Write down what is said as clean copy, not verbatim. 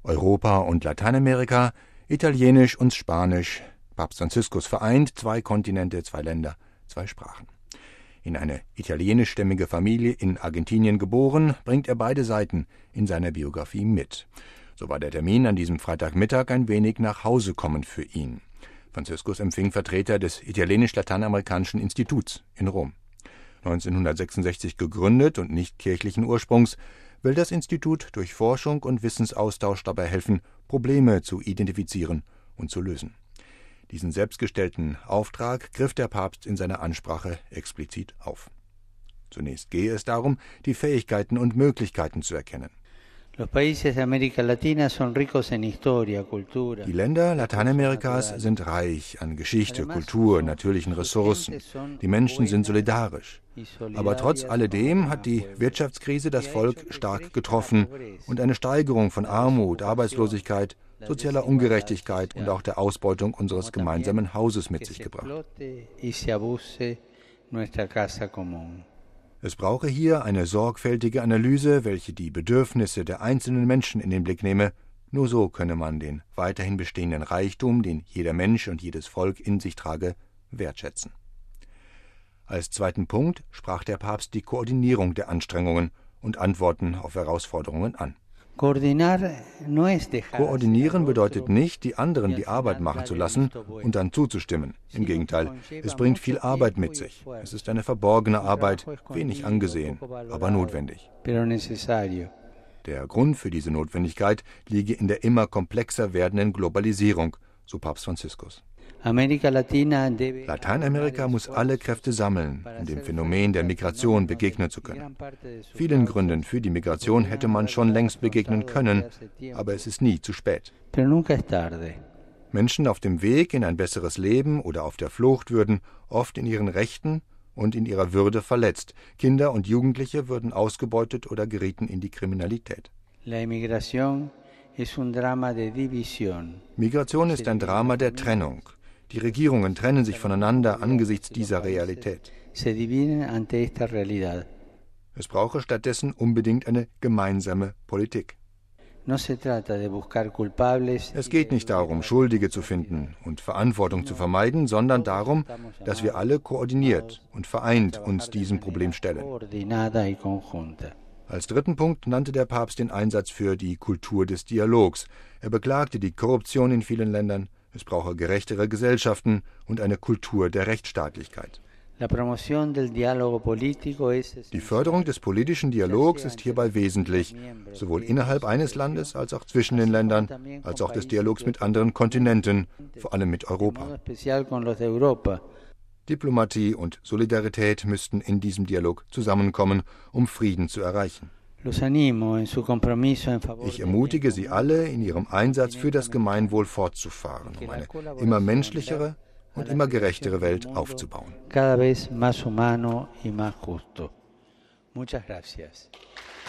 Europa und Lateinamerika, Italienisch und Spanisch. Papst Franziskus vereint 2 Kontinente, 2 Länder, 2 Sprachen. In eine italienischstämmige Familie in Argentinien geboren, bringt er beide Seiten in seiner Biografie mit. So war der Termin an diesem Freitagmittag ein wenig nach Hause kommen für ihn. Franziskus empfing Vertreter des Italienisch-Lateinamerikanischen Instituts in Rom. 1966 gegründet und nicht kirchlichen Ursprungs, will das Institut durch Forschung und Wissensaustausch dabei helfen, Probleme zu identifizieren und zu lösen. Diesen selbstgestellten Auftrag griff der Papst in seiner Ansprache explizit auf. Zunächst gehe es darum, die Fähigkeiten und Möglichkeiten zu erkennen. Die Länder Lateinamerikas sind reich an Geschichte, Kultur, natürlichen Ressourcen. Die Menschen sind solidarisch. Aber trotz alledem hat die Wirtschaftskrise das Volk stark getroffen und eine Steigerung von Armut, Arbeitslosigkeit, sozialer Ungerechtigkeit und auch der Ausbeutung unseres gemeinsamen Hauses mit sich gebracht. Es brauche hier eine sorgfältige Analyse, welche die Bedürfnisse der einzelnen Menschen in den Blick nehme. Nur so könne man den weiterhin bestehenden Reichtum, den jeder Mensch und jedes Volk in sich trage, wertschätzen. Als zweiten Punkt sprach der Papst die Koordinierung der Anstrengungen und Antworten auf Herausforderungen an. Koordinieren bedeutet nicht, die anderen die Arbeit machen zu lassen und dann zuzustimmen. Im Gegenteil, es bringt viel Arbeit mit sich. Es ist eine verborgene Arbeit, wenig angesehen, aber notwendig. Der Grund für diese Notwendigkeit liege in der immer komplexer werdenden Globalisierung, so Papst Franziskus. Lateinamerika muss alle Kräfte sammeln, um dem Phänomen der Migration begegnen zu können. Vielen Gründen für die Migration hätte man schon längst begegnen können, aber es ist nie zu spät. Menschen auf dem Weg in ein besseres Leben oder auf der Flucht würden oft in ihren Rechten und in ihrer Würde verletzt. Kinder und Jugendliche würden ausgebeutet oder gerieten in die Kriminalität. Migration ist ein Drama der Trennung. Die Regierungen trennen sich voneinander angesichts dieser Realität. Es brauche stattdessen unbedingt eine gemeinsame Politik. Es geht nicht darum, Schuldige zu finden und Verantwortung zu vermeiden, sondern darum, dass wir alle koordiniert und vereint uns diesem Problem stellen. Als dritten Punkt nannte der Papst den Einsatz für die Kultur des Dialogs. Er beklagte die Korruption in vielen Ländern. Es brauche gerechtere Gesellschaften und eine Kultur der Rechtsstaatlichkeit. Die Förderung des politischen Dialogs ist hierbei wesentlich, sowohl innerhalb eines Landes als auch zwischen den Ländern, als auch des Dialogs mit anderen Kontinenten, vor allem mit Europa. Diplomatie und Solidarität müssten in diesem Dialog zusammenkommen, um Frieden zu erreichen. Ich ermutige Sie alle, in Ihrem Einsatz für das Gemeinwohl fortzufahren, um eine immer menschlichere und immer gerechtere Welt aufzubauen. Cada vez más humano y más justo. Muchas gracias.